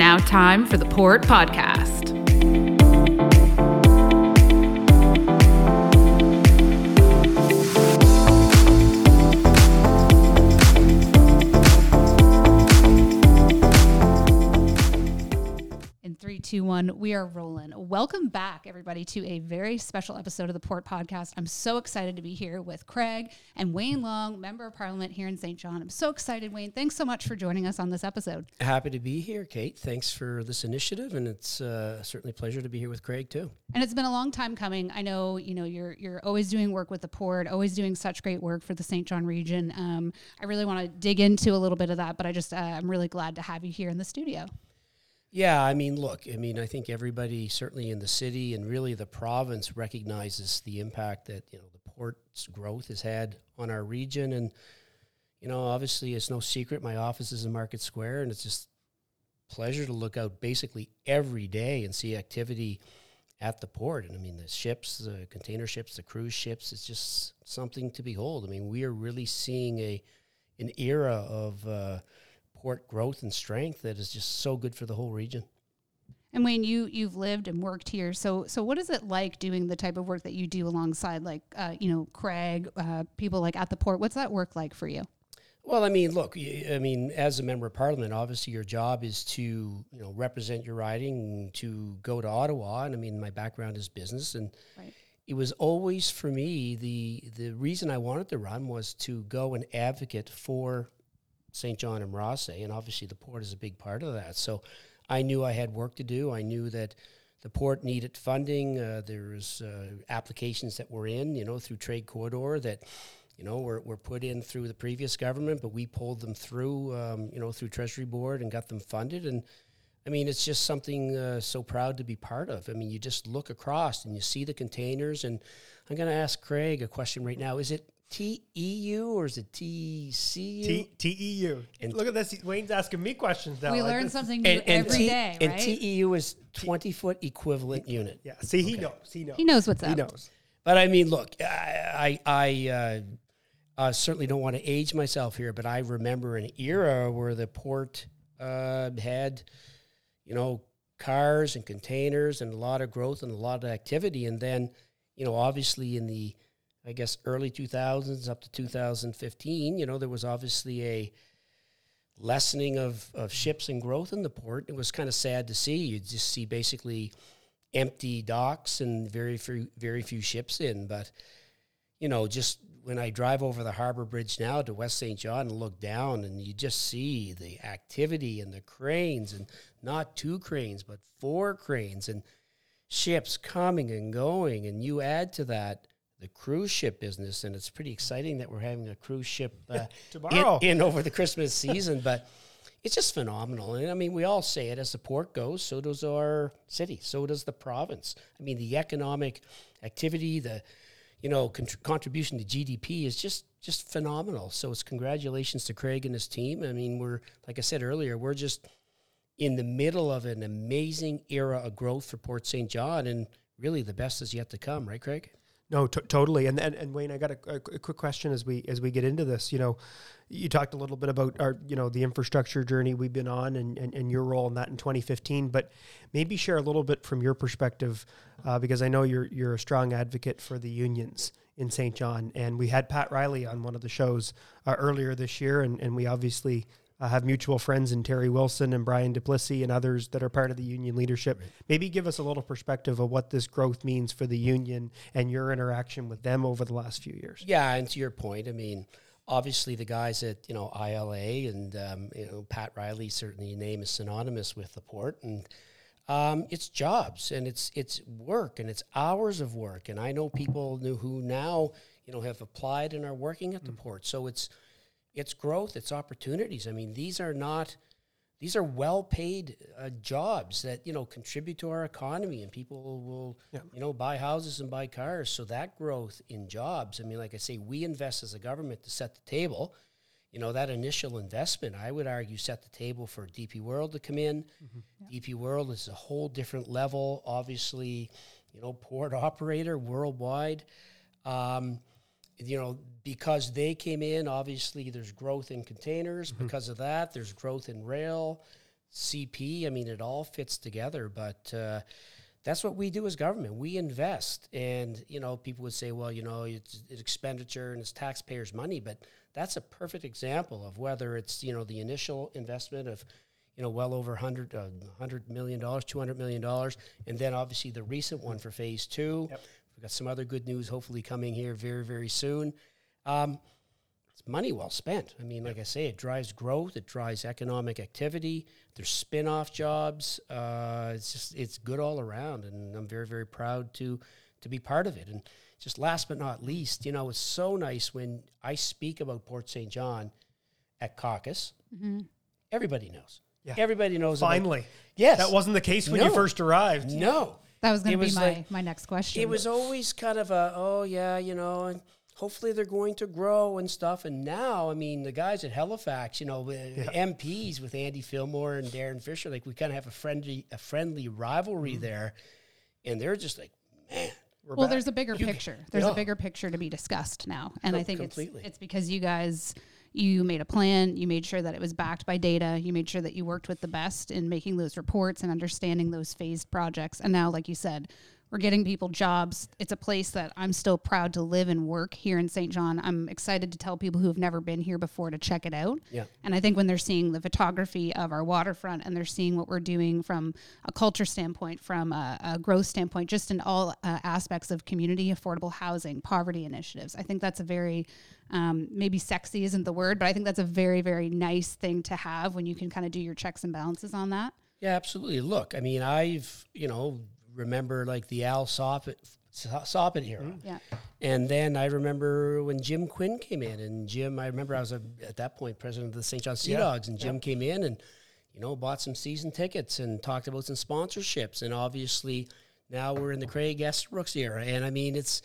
now time for the Port Podcast. In 3, 2, 1, we are rolling. Welcome back, everybody, to a very special episode of the Port Podcast. I'm so excited to be here with Craig and Wayne Long, Member of Parliament here in St. John. I'm so excited, Wayne. Thanks so much for joining us on this episode. Happy to be here, Kate. Thanks for this initiative, and it's certainly a pleasure to be here with Craig, too. And it's been a long time coming. I know, you're always doing work with the Port, always doing such great work for the St. John region. I really want to dig into a little bit of that, but I'm really glad to have you here in the studio. Yeah, I think everybody, certainly in the city and really the province, recognizes the impact that, the Port's growth has had on our region. And, obviously it's no secret my office is in Market Square, and it's just a pleasure to look out basically every day and see activity at the Port. And the ships, the container ships, the cruise ships, it's just something to behold. We are really seeing an era of Port growth and strength that is just so good for the whole region. And Wayne, you've lived and worked here. So what is it like doing the type of work that you do alongside, Craig, people like at the Port? What's that work like for you? Well, as a member of Parliament, obviously your job is to, represent your riding, to go to Ottawa. And my background is business. And right. It was always, for me, the reason I wanted to run was to go and advocate for St. John and Rothesay, and obviously the Port is a big part of that. So I knew I had work to do. I knew that the Port needed funding. There was applications that were in, through Trade Corridor that, were put in through the previous government, but we pulled them through, through Treasury Board and got them funded. And it's just something so proud to be part of. You just look across and you see the containers, and I'm going to ask Craig a question right now. Is it TEU or is it TCU? TEU. And look at this. Wayne's asking me questions now. We learn something new every day, right? And TEU is 20-foot equivalent unit. Yeah. See, he knows. He knows what's up. He knows. But look, I certainly don't want to age myself here, but I remember an era where the Port had, cars and containers and a lot of growth and a lot of activity. And then, obviously in the early 2000s up to 2015, there was obviously a lessening of ships and growth in the Port. It was kind of sad to see. You just see basically empty docks and very few ships in. But, just when I drive over the Harbor Bridge now to West St. John and look down, and you just see the activity and the cranes, and not 2 cranes, but 4 cranes, and ships coming and going. And you add to that the cruise ship business, and it's pretty exciting that we're having a cruise ship tomorrow in over the Christmas season. But it's just phenomenal. And we all say it, as the Port goes, so does our city, so does the province. The economic activity, the contribution to GDP is just phenomenal. So it's congratulations to Craig and his team. We're, like I said earlier, we're just in the middle of an amazing era of growth for Port St. John, and really the best is yet to come, right, Craig? No, totally. And Wayne, I got a quick question as we get into this. You talked a little bit about our, the infrastructure journey we've been on and your role in that in 2015, but maybe share a little bit from your perspective, because I know you're a strong advocate for the unions in St. John. And we had Pat Riley on one of the shows earlier this year, and we obviously have mutual friends in Terry Wilson and Brian Duplessis and others that are part of the union leadership. Right. Maybe give us a little perspective of what this growth means for the union and your interaction with them over the last few years. Yeah, and to your point, obviously the guys at, ILA and, Pat Riley, certainly a name is synonymous with the Port. And it's jobs, and it's work, and it's hours of work. And I know people who now, have applied and are working at the Port. So it's growth, it's opportunities. These are well-paid jobs that, contribute to our economy, and people will, buy houses and buy cars. So that growth in jobs, like I say, we invest as a government to set the table. That initial investment, I would argue, set the table for DP World to come in. Mm-hmm. Yeah. DP World is a whole different level, obviously, port operator worldwide. Because they came in, obviously there's growth in containers. Mm-hmm. Because of that, there's growth in rail. CP. I mean, it all fits together, but that's what we do as government. We invest, and, you know, people would say, well, you know, it's expenditure and it's taxpayers' money, but that's a perfect example of whether it's, you know, the initial investment of, you know, well over $100 million, $200 million, and then obviously the recent one for phase 2. Yep. We've got some other good news hopefully coming here very, very soon. It's money well spent. I mean, like I say, it drives growth, it drives economic activity. There's spin-off jobs. It's good all around, and I'm very, very proud to be part of it. And just last but not least, you know, it's so nice when I speak about Port St. John at caucus. Mm-hmm. Everybody knows. Yeah. Everybody knows. Finally. Yes. That wasn't the case when you first arrived. No. That was going to be my next question. It was always kind of and hopefully they're going to grow and stuff. And now, I mean, the guys at Halifax, you know, MPs with Andy Fillmore and Darren Fisher, like we kind of have a friendly rivalry there. And they're just like, man. Well, there's a bigger picture. There's a bigger picture to be discussed now. And I think it's because you guys, you made a plan, you made sure that it was backed by data, you made sure that you worked with the best in making those reports and understanding those phased projects. And now, like you said, we're getting people jobs. It's a place that I'm still proud to live and work here in St. John. I'm excited to tell people who have never been here before to check it out. Yeah. And I think when they're seeing the photography of our waterfront and they're seeing what we're doing from a culture standpoint, from a growth standpoint, just in all aspects of community, affordable housing, poverty initiatives, I think that's a very, maybe sexy isn't the word, but I think that's a very, very nice thing to have when you can kind of do your checks and balances on that. Yeah, absolutely. Look, I mean, I've, remember like the Al Soppet era. Mm-hmm. Yeah. And then I remember when Jim Quinn came in, and Jim, I remember I was at that point president of the St. John Sea Dogs, and Jim came in and, bought some season tickets and talked about some sponsorships. And obviously now we're in the Craig Estabrooks era. And I mean, it's,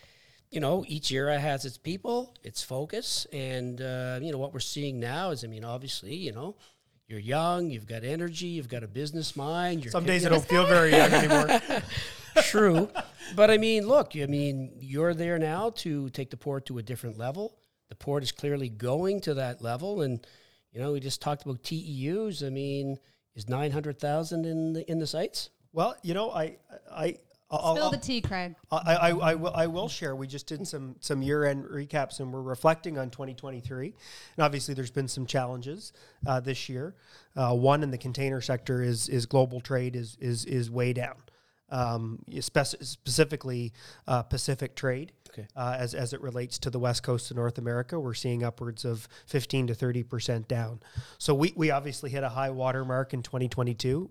each era has its people, its focus. And, what we're seeing now is, I mean, obviously, you're young, you've got energy, you've got a business mind. Some days I don't feel very young anymore. True. But I mean, look, you're there now to take the port to a different level. The port is clearly going to that level. And, we just talked about TEUs. I mean, is 900,000 in the sites? Well, I'll spill the tea, Craig. I will share. We just did some year-end recaps, and we're reflecting on 2023. And obviously, there's been some challenges this year. One in the container sector is global trade is way down. Specifically Pacific trade. Okay. As it relates to the West Coast of North America, we're seeing upwards of 15 to 30% down. So we obviously hit a high water mark in 2022.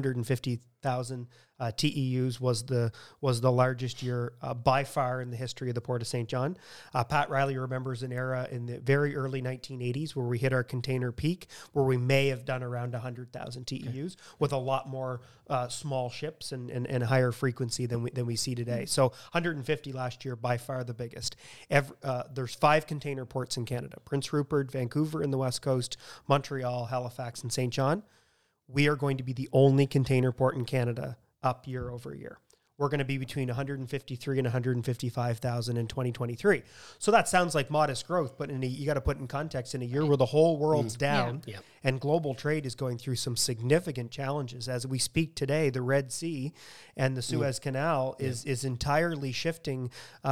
150,000 TEUs was the largest year by far in the history of the Port of St. John. Pat Riley remembers an era in the very early 1980s where we hit our container peak, where we may have done around 100,000 TEUs with a lot more small ships and higher frequency than we see today. So 150 last year, by far the biggest. There's 5 container ports in Canada: Prince Rupert, Vancouver in the West Coast, Montreal, Halifax, and St. John. We are going to be the only container port in Canada up year over year. We're going to be between 153 and 155,000 in 2023. So that sounds like modest growth, but you got to put in context, in a year where the whole world's down and global trade is going through some significant challenges. As we speak today, the Red Sea and the Suez Canal is entirely shifting.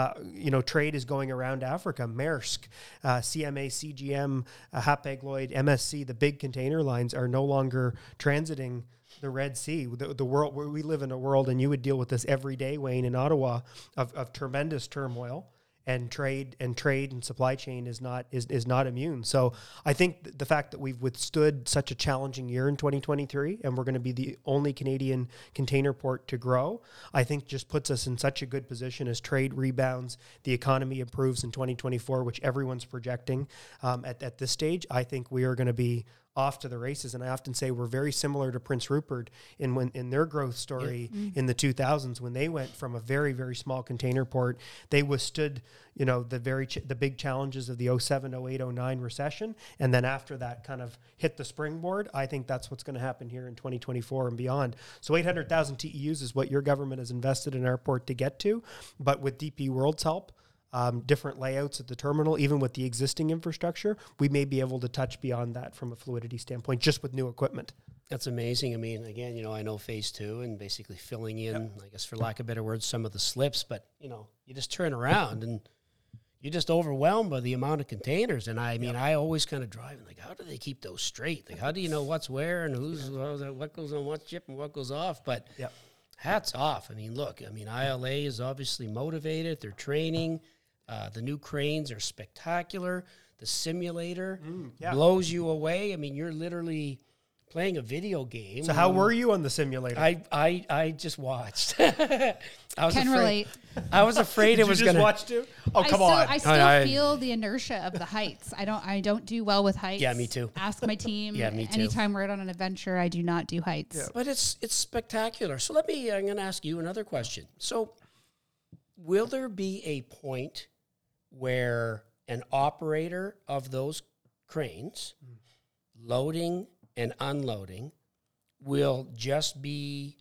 Trade is going around Africa. Maersk, CMA, CGM, Hapag-Lloyd, MSC, the big container lines are no longer transiting the Red Sea. The world, where we live in a world, and you would deal with this every day, Wayne, in Ottawa, of tremendous turmoil, and trade and supply chain is not immune. So I think the fact that we've withstood such a challenging year in 2023, and we're going to be the only Canadian container port to grow, I think just puts us in such a good position as trade rebounds, the economy improves in 2024, which everyone's projecting at this stage. I think we are going to be off to the races. And I often say we're very similar to Prince Rupert in their growth story in the 2000s, when they went from a very, very small container port. They withstood, the big challenges of the 07, 08, 09 recession. And then after that kind of hit the springboard. I think that's what's going to happen here in 2024 and beyond. So 800,000 TEUs is what your government has invested in our port to get to. But with DP World's help, different layouts at the terminal, even with the existing infrastructure, we may be able to touch beyond that from a fluidity standpoint, just with new equipment. That's amazing. I mean, again, I know phase 2 and basically filling in, I guess for lack of better words, some of the slips, but you just turn around and you're just overwhelmed by the amount of containers. And I mean, I always kind of drive and like, how do they keep those straight? Like, how do you know what's where and what goes on what ship and what goes off? But hats off. I mean, look, ILA is obviously motivated. They're training. The new cranes are spectacular. The simulator blows you away. I mean, you're literally playing a video game. So how were you on the simulator? I just watched. I was Can afraid. relate. I was afraid it was going to watch too. Oh, come on! I still feel the inertia of the heights. I don't do well with heights. Yeah, me too. Ask my team. Yeah, me too. Anytime we're out on an adventure, I do not do heights. Yeah. But it's spectacular. So I'm going to ask you another question. So will there be a point where an operator of those cranes loading and unloading will just be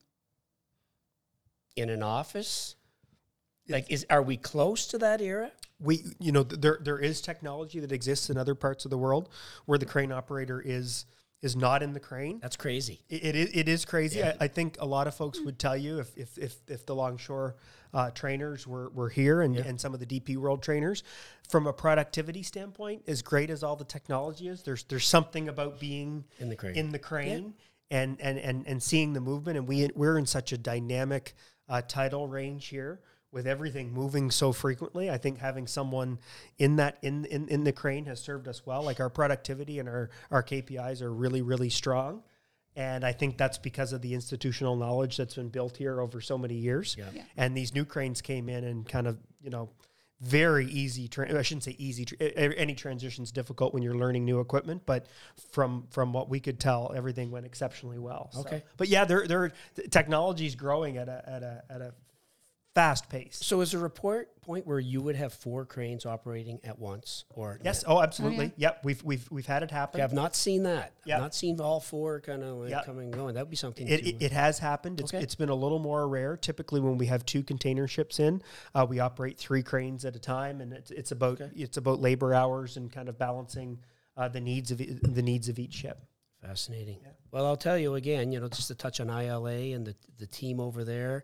in an office? Like, are we close to that era? There is technology that exists in other parts of the world where the crane operator is not in the crane. That's crazy. It is crazy. Yeah. I think a lot of folks would tell you if the Longshore trainers were here and some of the DP World trainers, from a productivity standpoint, as great as all the technology is, there's something about being in the crane and seeing the movement. And we're in such a dynamic tidal range here with everything moving so frequently. I think having someone in the crane has served us well. Like, our productivity and our KPIs are really, really strong. And I think that's because of the institutional knowledge that's been built here over so many years. Yeah. Yeah. And these new cranes came in and kind of, very easy. I shouldn't say easy. Any transition's difficult when you're learning new equipment, but from what we could tell, everything went exceptionally well. Okay. So, but yeah, technology is growing at a fast pace. So is there a point where you would have 4 cranes operating at once? Or yes. Oh, absolutely. Oh, yeah. Yep. We've had it happen. Okay, I've not seen that. Yep. I've not seen all 4 kind of coming and going. That would be something. It has happened. It's been a little more rare. Typically, when we have 2 container ships in, we operate 3 cranes at a time, and it's about labor hours and kind of balancing the needs of each ship. Fascinating. Yeah. Well, I'll tell you again. Just to touch on ILA and the team over there.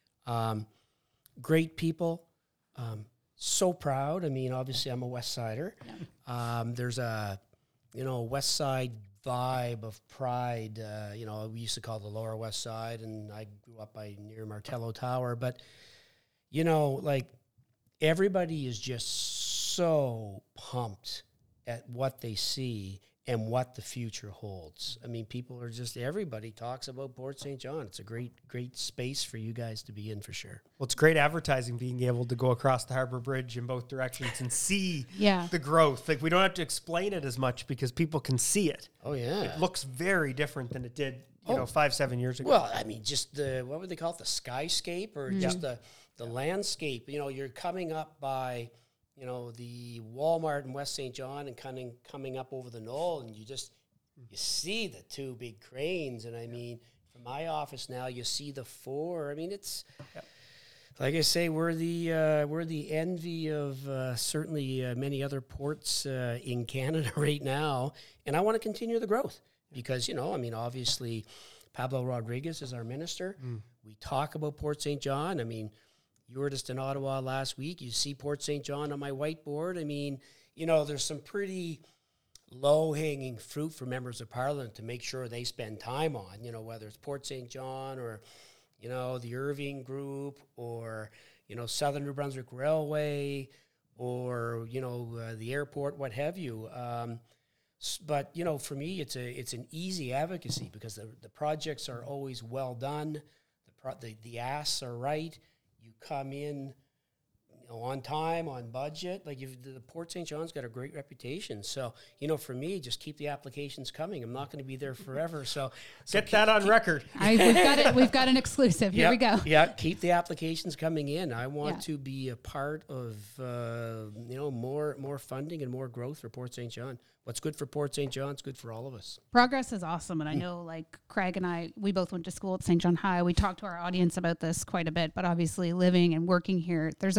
Great people, so proud. I mean, obviously, I'm a West Sider. Yeah. There's a, West Side vibe of pride. We used to call the Lower West Side, and I grew up near Martello Tower. But, like, everybody is just so pumped at what they see and what the future holds. I mean, everybody talks about Port St. John. It's a great, great space for you guys to be in for sure. Well, it's great advertising being able to go across the Harbor Bridge in both directions and see the growth. Like, we don't have to explain it as much because people can see it. Oh, yeah. It looks very different than it did, 5-7 years ago. Well, I mean, just what would they call it? The skyscape or just the landscape. You're coming up by... the Walmart in West St. John and coming up over the knoll, and you see the 2 big cranes. And I mean, from my office now, you see the 4. I mean, it's like I say, we're the envy of certainly many other ports in Canada right now. And I want to continue the growth because, obviously Pablo Rodriguez is our minister. We talk about Port St. John. I mean, you were just in Ottawa last week. You see Port St. John on my whiteboard. I mean, there's some pretty low-hanging fruit for members of Parliament to make sure they spend time on, whether it's Port St. John or, the Irving Group or, Southern New Brunswick Railway or, the airport, what have you. But, for me, it's an easy advocacy because the projects are always well done. The asks are right. You come in, on time, on budget. Like, the Port St. John's got a great reputation. So, for me, just keep the applications coming. I'm not going to be there forever. So get that on record. We've got an exclusive. Here we go. Yeah, keep the applications coming in. I want to be a part of, more funding and more growth for Port St. John. What's good for Port St. John is good for all of us. Progress is awesome. And I know, like, Craig and I, we both went to school at St. John High. We talked to our audience about this quite a bit, but obviously living and working here, there's always been a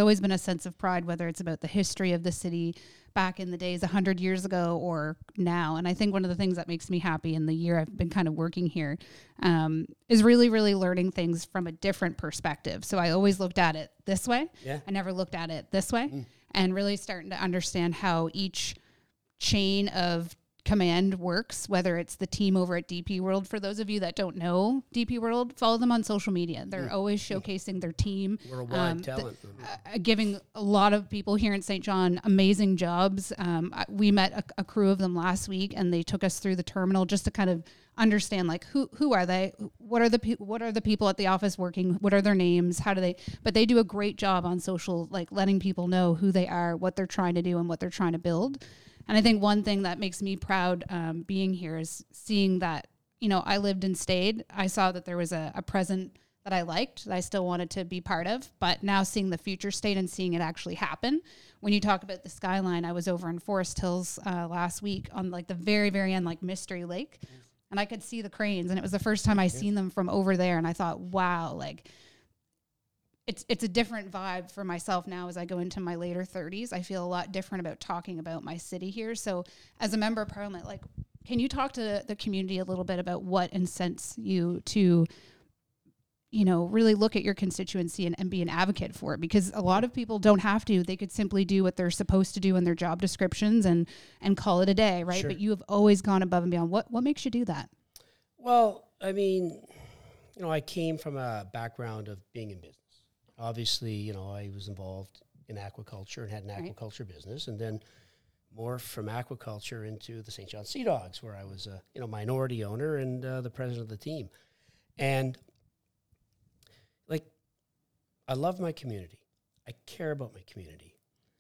sense of pride, whether it's about the history of the city back in the days 100 years ago or now. And I think one of the things that makes me happy in the year I've been kind of working here is really, really learning things from a different perspective. So I always looked at it this way. Yeah. I never looked at it this way, and really starting to understand how each chain of command works, whether it's the team over at DP World. For those of you that don't know DP World, follow them on social media. They're always showcasing their team. Worldwide talent. Giving a lot of people here in St. John amazing jobs. We met a crew of them last week, and they took us through the terminal just to kind of understand, like, who are they? What are the people at the office working? What are their names? How do they? But they do a great job on social, like letting people know who they are, what they're trying to do, and what they're trying to build. And I think one thing that makes me proud being here is seeing that, you know, I lived and stayed. I saw that there was a present that I liked, that I still wanted to be part of. But now seeing the future state and seeing it actually happen. When you talk about the skyline, I was over in Forest Hills last week on like the very, very end, like Mystery Lake. And I could see the cranes. And it was the first time I seen them from over there. And I thought, wow, like it's a different vibe for myself now as I go into my later 30s. I feel a lot different about talking about my city here. So as a member of parliament, like, can you talk to the community a little bit about what incents you to, you know, really look at your constituency and be an advocate for it? Because a lot of people don't have to. They could simply do what they're supposed to do in their job descriptions and call it a day, right? Sure. But you have always gone above and beyond. What makes you do that? Well, I mean, you know, I came from a background of being in business. Obviously, you know, I was involved in aquaculture and had an aquaculture business, and then morphed from aquaculture into the St. John Sea Dogs, where I was a minority owner and the president of the team. And like, I love my community. I care about my community.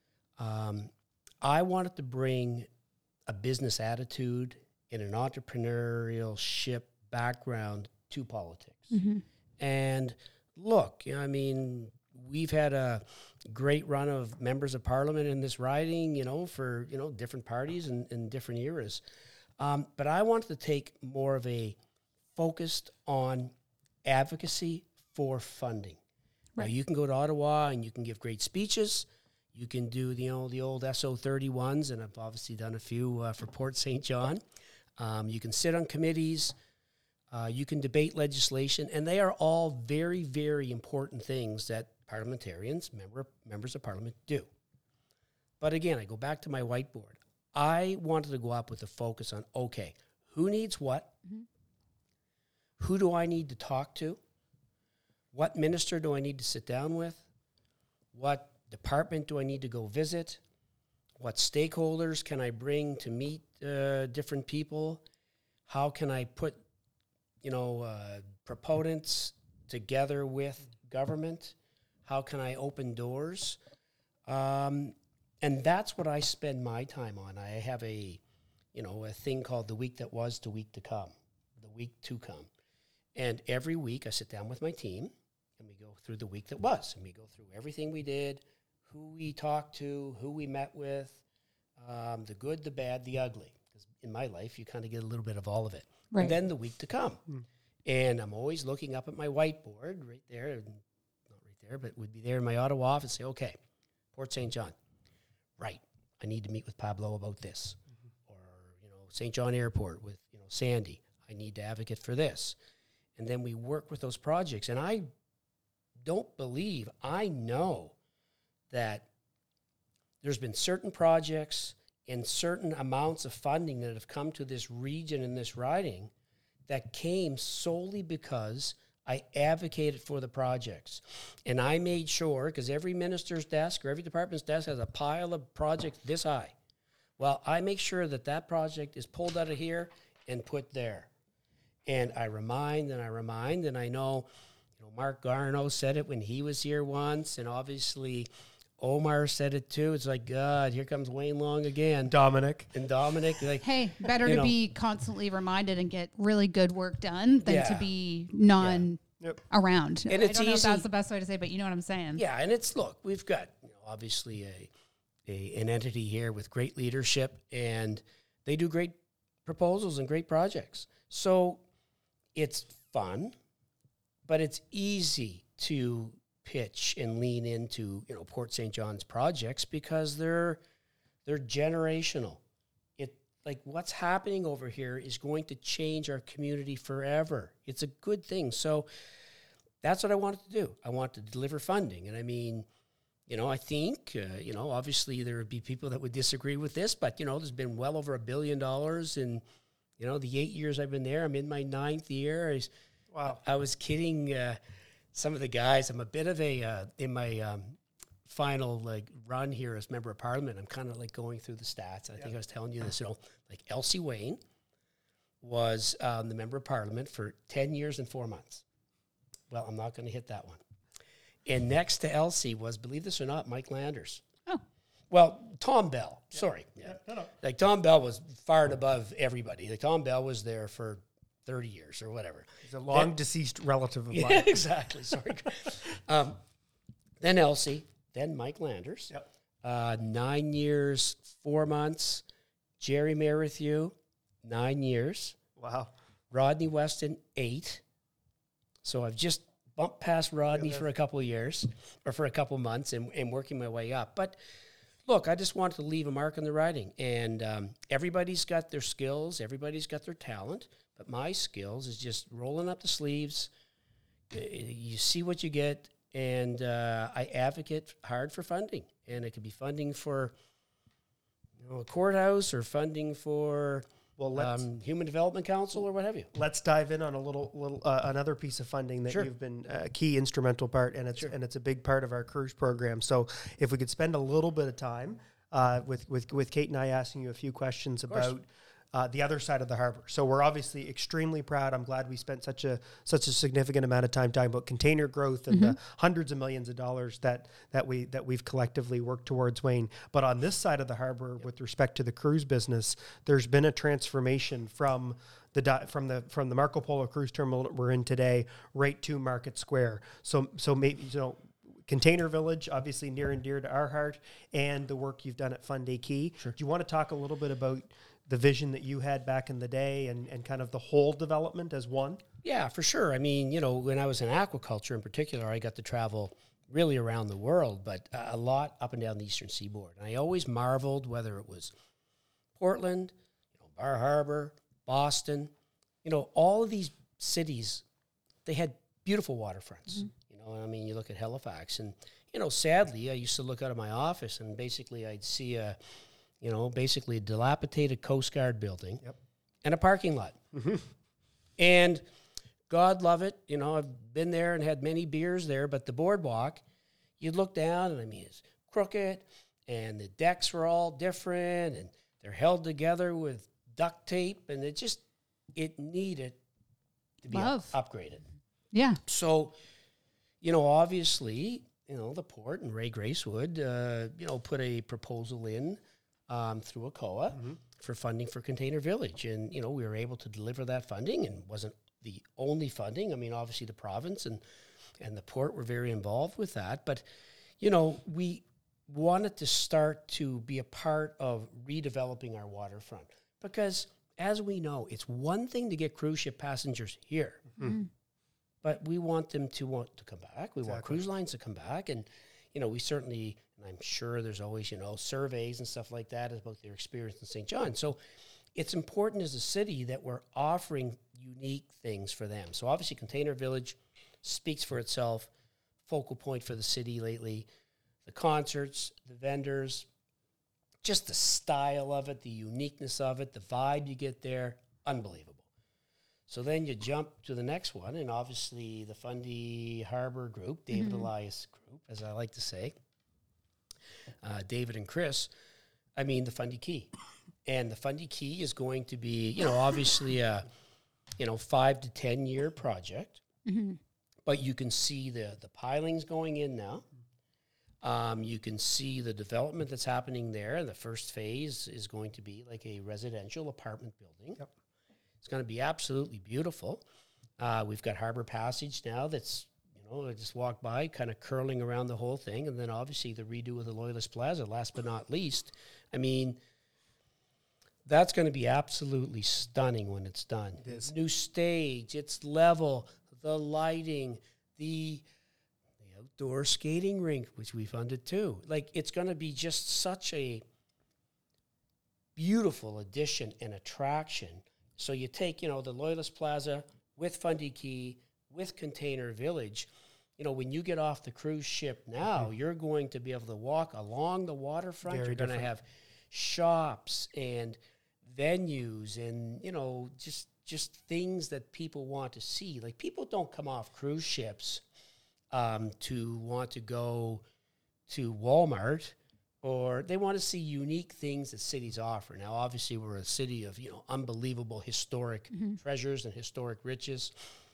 I wanted to bring a business attitude and an entrepreneurship background to politics. Mm-hmm. And look, you know, I mean, we've had a great run of members of parliament in this riding, you know, for, you know, different parties and different eras. But I wanted to take more of a focused on advocacy for funding. Right. Now, you can go to Ottawa and you can give great speeches. You can do, you know, the old SO31s, and I've obviously done a few for Port St. John. You can sit on committees. You can debate legislation, and they are all very, very important things that parliamentarians, members of parliament do. But again, I go back to my whiteboard. I wanted to go up with a focus on, okay, who needs what? Mm-hmm. Who do I need to talk to? What minister do I need to sit down with? What department do I need to go visit? What stakeholders can I bring to meet different people? How can I put proponents together with government? How can I open doors? And that's what I spend my time on. I have a thing called the week that was to week to come, the week to come. And every week I sit down with my team and we go through the week that was. And we go through everything we did, who we talked to, who we met with, the good, the bad, the ugly. Because in my life, you kind of get a little bit of all of it. Right. And then the week to come. And I'm always looking up at my whiteboard right there, not right there, but would be there in my Ottawa office, say, okay, Port St. John, right, I need to meet with Pablo about this. Or, St. John Airport with, Sandy, I need to advocate for this. And then we work with those projects. And I know that there's been certain projects and certain amounts of funding that have come to this region and this riding that came solely because I advocated for the projects. And I made sure, because every minister's desk or every department's desk has a pile of projects this high. Well, I make sure that project is pulled out of here and put there. And I remind, and I know, Mark Garneau said it when he was here once, and obviously Omar said it too. It's like, God, here comes Wayne Long again. Dominic, like, hey, better to be constantly reminded and get really good work done than to be around. And it's I don't know easy. if that's the best way to say it, but you know what I'm saying. Yeah, and look, we've got obviously an entity here with great leadership, and they do great proposals and great projects. So it's fun, but it's easy to pitch and lean into, Port St. John's projects because they're generational. Like what's happening over here is going to change our community forever. It's a good thing. So that's what I wanted to do. I want to deliver funding. And I mean, I think, obviously there would be people that would disagree with this, but, there's been well over $1 billion in, the 8 years I've been there. I'm in my 9th year. Wow. I was kidding some of the guys. I'm a bit of in my final run here as member of parliament, I'm kind of going through the stats. I think I was telling you this, like Elsie Wayne was the member of parliament for 10 years and 4 months. Well, I'm not going to hit that one. And next to Elsie was, believe this or not, Mike Landers. Oh. Well, Tom Bell. Yeah. Sorry. Yeah. No. Like Tom Bell was far and above everybody. Like Tom Bell was there for 30 years or whatever. He's a long deceased relative of mine. Yeah, exactly. Sorry. Then Elsie. Then Mike Landers, 9 years, 4 months. Jerry Merrithew, 9 years. Wow. Rodney Weston, 8. So I've just bumped past Rodney for a couple of years, or for a couple of months, and working my way up. But look, I just wanted to leave a mark on the riding. And everybody's got their skills. Everybody's got their talent. But my skills is just rolling up the sleeves. You see what you get. And I advocate hard for funding, and it could be funding for a courthouse or funding for Human Development Council or what have you. Let's dive in on a little another piece of funding that you've been a key instrumental part, and it's a big part of our CRUISE program. So if we could spend a little bit of time with Kate and I asking you a few questions about the other side of the harbor. So we're obviously extremely proud. I'm glad we spent such a significant amount of time talking about container growth and the hundreds of millions of dollars that we've collectively worked towards, Wayne. But on this side of the harbor, with respect to the cruise business, there's been a transformation from the Marco Polo cruise terminal that we're in today right to Market Square. So maybe Container Village, obviously near and dear to our heart, and the work you've done at Funday Quay. Sure. Do you want to talk a little bit about the vision that you had back in the day and kind of the whole development as one? Yeah, for sure. I mean, when I was in aquaculture in particular, I got to travel really around the world, but a lot up and down the eastern seaboard. And I always marveled whether it was Portland, Bar Harbor, Boston, all of these cities, they had beautiful waterfronts. I mean, you look at Halifax and, sadly, I used to look out of my office and basically I'd see a dilapidated Coast Guard building and a parking lot. And God love it. I've been there and had many beers there, but the boardwalk, you'd look down and it's crooked and the decks were all different and they're held together with duct tape and it needed to be upgraded. Yeah. So, obviously, the port and Ray Gracewood, put a proposal in through ACOA for funding for Container Village. And, we were able to deliver that funding, and wasn't the only funding. I mean, obviously the province and the port were very involved with that. But, we wanted to start to be a part of redeveloping our waterfront. Because, as we know, it's one thing to get cruise ship passengers here. But we want them to want to come back. We want cruise lines to come back. And, we certainly, and I'm sure there's always, surveys and stuff like that about their experience in St. John. So it's important as a city that we're offering unique things for them. So obviously Container Village speaks for itself, focal point for the city lately. The concerts, the vendors, just the style of it, the uniqueness of it, the vibe you get there, unbelievable. So then you jump to the next one, and obviously the Fundy Harbor group, David Elias group, as I like to say, David and Chris, the Fundy Quay. And the Fundy Quay is going to be, obviously a, 5 to 10 year project. But you can see the pilings going in now. You can see the development that's happening there. And the first phase is going to be like a residential apartment building. Yep. It's going to be absolutely beautiful. We've got Harbor Passage now that's, I just walked by, kind of curling around the whole thing. And then obviously the redo of the Loyalist Plaza, last but not least. That's going to be absolutely stunning when it's done. It is. New stage, it's level, the lighting, the outdoor skating rink, which we funded too. Like, it's going to be just such a beautiful addition and attraction. So you take, the Loyalist Plaza with Fundy Quay, with Container Village. When you get off the cruise ship now, you're going to be able to walk along the waterfront. You're going to have shops and venues and, just things that people want to see. Like, people don't come off cruise ships to want to go to Walmart, or they want to see unique things that cities offer. Now, obviously, we're a city of, unbelievable historic treasures and historic riches.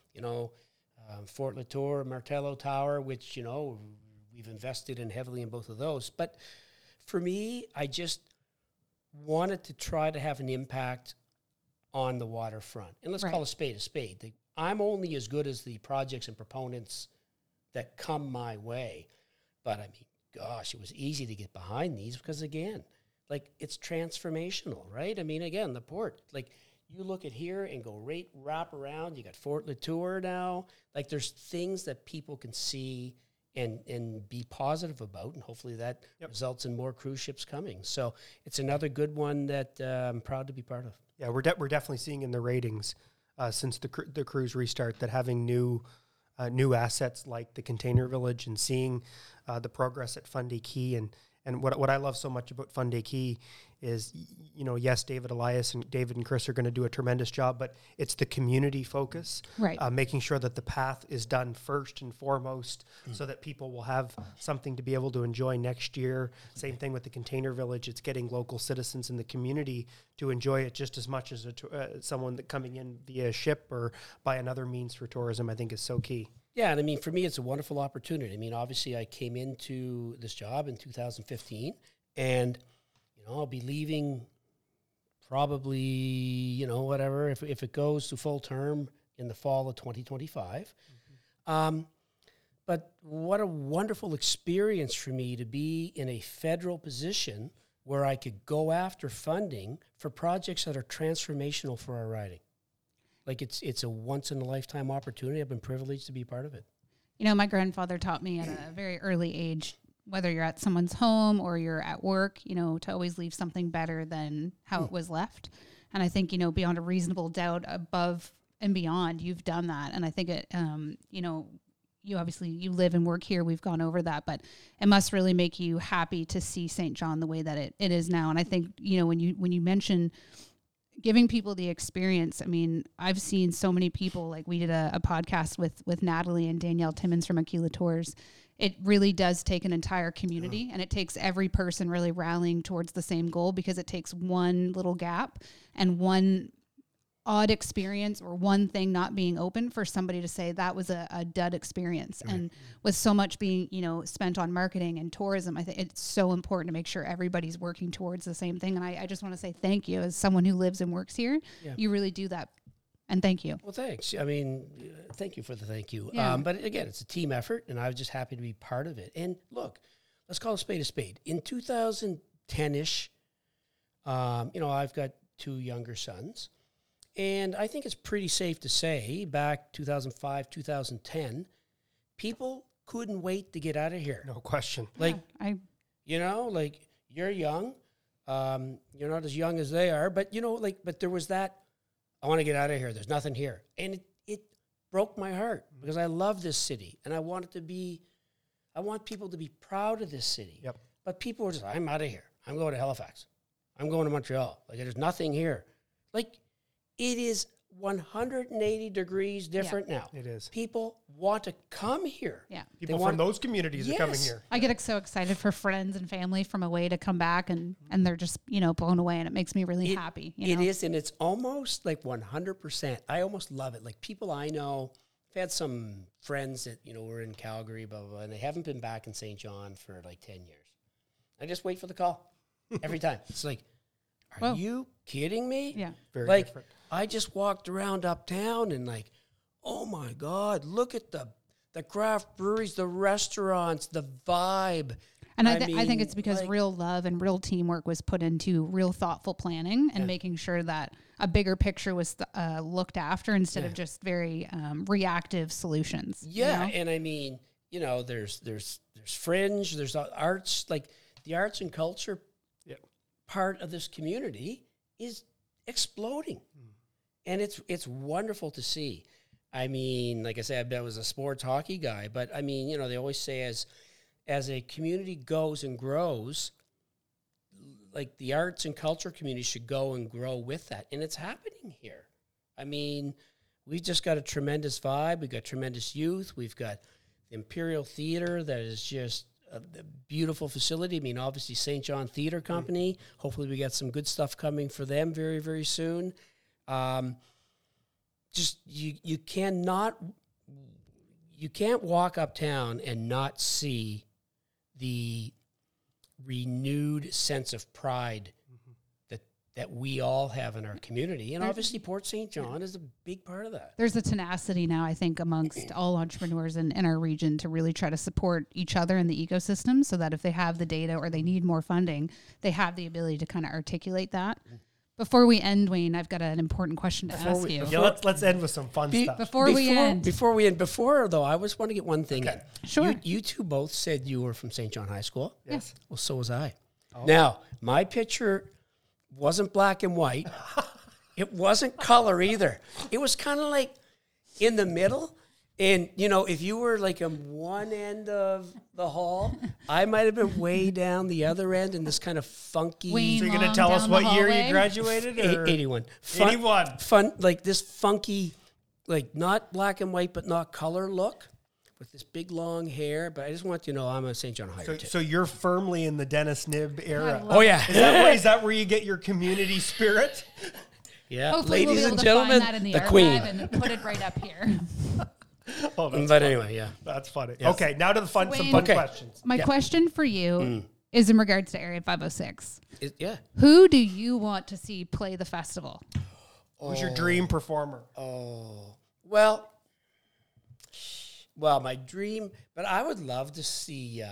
Fort Latour, Martello Tower, which, we've invested in heavily in both of those. But for me, I just wanted to try to have an impact on the waterfront. And let's call a spade a spade. I'm only as good as the projects and proponents that come my way. But I mean, gosh, it was easy to get behind these because, again, like, it's transformational, right? I mean, again, the port, like, you look at here and go wrap around. You got Fort Latour now. Like, there's things that people can see and be positive about, and hopefully that results in more cruise ships coming. So it's another good one that I'm proud to be part of. Yeah, we're definitely seeing in the ratings since the cruise restart that having new assets like the Container Village and seeing the progress at Fundy Quay and what I love so much about Fundy Quay is, yes, David and Chris are going to do a tremendous job, but it's the community focus, right? Making sure that the path is done first and foremost, so that people will have something to be able to enjoy next year. Same thing with the Container Village; it's getting local citizens in the community to enjoy it just as much as someone that coming in via ship or by another means for tourism. I think is so key. Yeah, and I mean, for me, it's a wonderful opportunity. I mean, obviously, I came into this job in 2015, and I'll be leaving probably, whatever, if it goes to full term in the fall of 2025. But what a wonderful experience for me to be in a federal position where I could go after funding for projects that are transformational for our riding. Like, it's a once-in-a-lifetime opportunity. I've been privileged to be part of it. My grandfather taught me at a very early age, whether you're at someone's home or you're at work, to always leave something better than how it was left. And I think, beyond a reasonable doubt, above and beyond, you've done that. And I think it, you obviously, you live and work here. We've gone over that, but it must really make you happy to see St. John the way that it is now. And I think, when you mention giving people the experience, I mean, I've seen so many people, like we did a podcast with Natalie and Danielle Timmons from Aquila Tours. It really does take an entire community, and it takes every person really rallying towards the same goal, because it takes one little gap and one odd experience or one thing not being open for somebody to say that was a dud experience. Right. And with so much being, spent on marketing and tourism, I think it's so important to make sure everybody's working towards the same thing. And I just want to say thank you as someone who lives and works here. Yeah. You really do that. And thank you. Well, thanks. I mean, thank you for the thank you. Yeah. But again, it's a team effort, and I was just happy to be part of it. And look, let's call a spade a spade. In 2010-ish, I've got two younger sons. And I think it's pretty safe to say back 2005, 2010, people couldn't wait to get out of here. No question. Like, you're young. You're not as young as they are, but but there was that, I want to get out of here. There's nothing here. And it broke my heart because I love this city and I want people to be proud of this city. Yep. But people were just, I'm out of here. I'm going to Halifax. I'm going to Montreal. Like, there's nothing here. Like, it is 180 degrees different now. It is. People want to come here. Yeah. People from those communities are coming here. I get so excited for friends and family from away to come back, and they're just, blown away, and it makes me really happy. It is, and it's almost like 100%. I almost love it. Like, people I know, I've had some friends that, were in Calgary, blah, blah, blah, and they haven't been back in St. John for like 10 years. I just wait for the call every time. It's like, are you kidding me? Yeah. Very different. I just walked around uptown and like, oh my God, look at the craft breweries, the restaurants, the vibe. And I think it's because real love and real teamwork was put into real thoughtful planning and making sure that a bigger picture was looked after instead of just very reactive solutions. Yeah, and I mean, you know, there's fringe, there's arts, like the arts and culture part of this community is exploding. And it's wonderful to see. I mean, like I said, I was a sports hockey guy, but I mean, you know, they always say as a community goes and grows, like the arts and culture community should go and grow with that. And it's happening here. I mean, we've just got a tremendous vibe. We've got tremendous youth. We've got the Imperial Theater that is just a beautiful facility. I mean, obviously St. John Theater Company. Hopefully we got some good stuff coming for them very, very soon. Just you can't walk uptown and not see the renewed sense of pride that we all have in our community. And obviously Port St. John is a big part of that. There's a tenacity now, I think, amongst all entrepreneurs in our region to really try to support each other in the ecosystem so that if they have the data or they need more funding, they have the ability to kind of articulate that. Before we end, Wayne, I've got an important question to ask you. Yeah, let's end with some fun stuff. Before we end, though, I just want to get one thing in. Sure. You two both said you were from St. John High School. Yes. Well, so was I. Oh. Now, my picture wasn't black and white. It wasn't color either. It was kind of like in the middle. And, you know, if you were like on one end of the hall, I might have been way down the other end in this kind of funky... Wayne So you're going to tell us what year you graduated? Or? 81. 81. Fun, like this funky, like not black and white, but not color look with this big long hair. But I just want you to know I'm a St. John Higher too. So you're firmly in the Dennis Nib era. Oh, yeah. Is that where you get your community spirit? Yeah. Hopefully Ladies we'll be able and to gentlemen, find that in the the archive Queen. and put it right up here. But anyway, yeah. That's funny. Yes. Okay, now to the some Wayne, fun questions. My question for you is in regards to Area 506. Yeah. Who do you want to see play the festival? Who's your dream performer? Well, my dream, but I would love to see,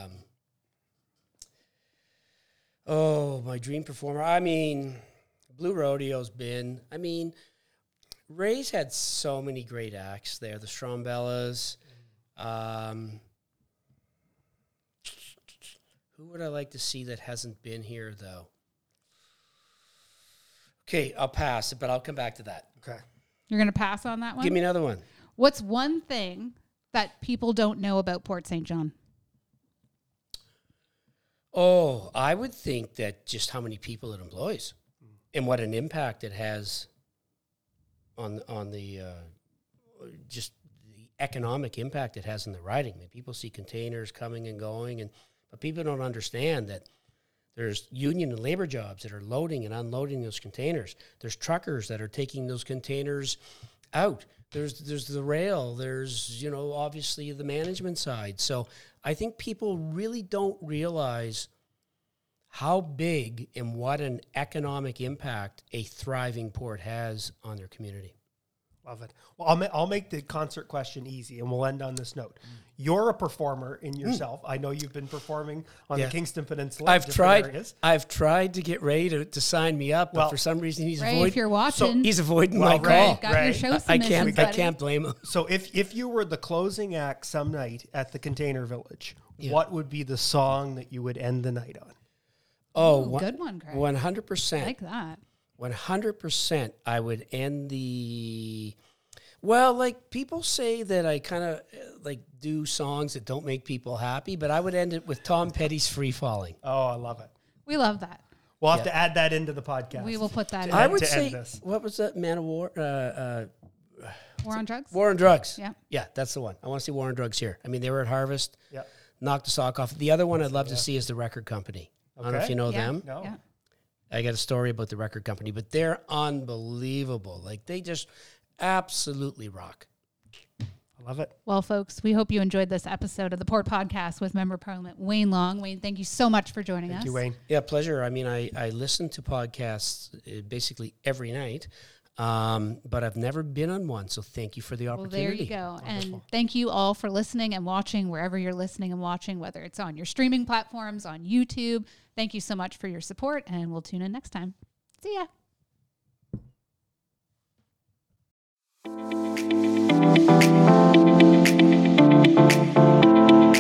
my dream performer. I mean, Blue Rodeo's been, Ray's had so many great acts there. The Strombellas. Who would I like to see that hasn't been here, though? Okay, I'll pass it, but I'll come back to that. Okay. You're going to pass on that one? Give me another one. What's one thing that people don't know about Port St. John? Oh, I would think that just how many people it employs and what an impact it has on the just the economic impact it has in the riding. I mean, people see containers coming and going, but people don't understand that there's union and labor jobs that are loading and unloading those containers. There's truckers that are taking those containers out. There's the rail. There's, obviously the management side. So I think people really don't realize how big and what an economic impact a thriving port has on their community. Love it. Well, I'll make the concert question easy, and we'll end on this note. You're a performer in yourself. I know you've been performing on the Kingston Peninsula. I've tried to get Ray to sign me up, but for some reason he's Ray, if you're watching, he's avoiding my call. Got your show submissions, I can't blame him. So if you were the closing act some night at the Container Village, what would be the song that you would end the night on? Oh, good one, Craig. 100%. I like that. 100%. I would end like people say that I kind of do songs that don't make people happy, but I would end it with Tom Petty's Free Falling. Oh, I love it. We love that. We'll have to add that into the podcast. We will put that in. I would say, what was that, Man of War? War on Drugs? War on Drugs. Yeah. Yeah, that's the one. I want to see War on Drugs here. I mean, they were at Harvest. Yeah. Knocked the sock off. The other one I'd love to see is the Record Company. I don't know if you know them. No. Yeah. I got a story about the Record Company, but they're unbelievable. Like, they just absolutely rock. I love it. Well, folks, we hope you enjoyed this episode of the Port Podcast with Member of Parliament Wayne Long. Wayne, thank you so much for joining us. Thank you, Wayne. Yeah, pleasure. I mean, I listen to podcasts basically every night, but I've never been on one, so thank you for the opportunity. Well, there you go. Wonderful. And thank you all for listening and watching wherever you're listening and watching, whether it's on your streaming platforms, on YouTube. Thank you so much for your support, and we'll tune in next time. See ya.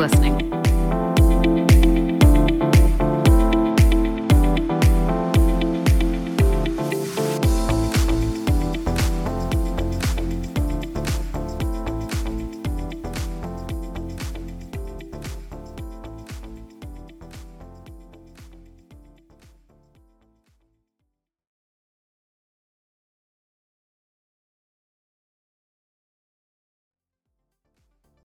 listening.